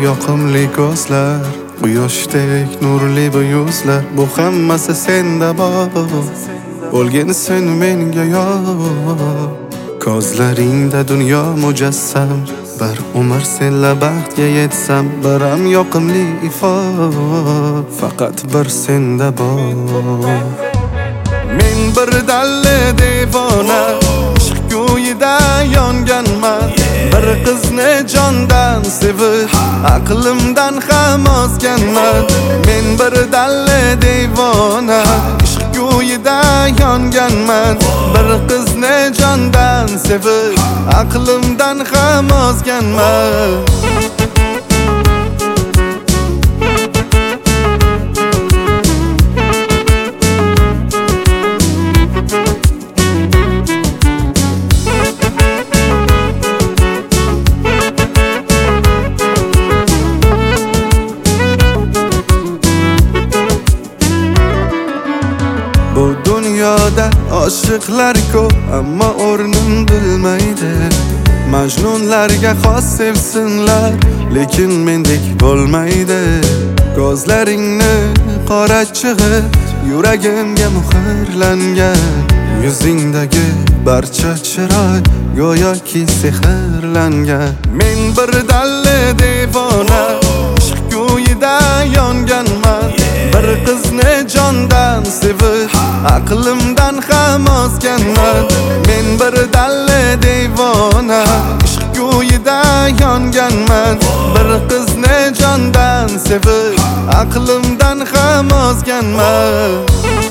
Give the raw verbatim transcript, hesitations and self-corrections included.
yoqimli ko'zlar, quyoshdek nurli bu yuzlar, bu hammasi senda bor. Bo'lginsan menga yo'q, ko'zlaringda dunyo mujassam. Bir umr senla baxtga yetsam, biram yoqimli ifo, faqat bir senda bor. Men bir dalli devona, ishq go'yida yonganman. Bir qizni jondan sevib, aqlimdan ham ozganman. Men bir dalli devona, ishq go'yida yonganman. Bir qizni jondan sevib, aqlimdan ham ozganman. Bu dunyoda oshiqlar ko'p, ammo o'rnin bilmaydi. Majnunlarga xos sevsinlar, lekin mendek bo'lmaydi. Ko'zlaringni qora chig'i yuragimga muhrlangan. Yuzingdagi barcha chiroy go'yoki sehrlangan. Men bir dalli devona, ishq go'yida yonganman. Bir qizni jondan sevib, aqlimdan ham ozganman. Men bir dalli devona, ishq go'yida yonganman. Bir qizni jondan sevib, aqlimdan ham ozganman.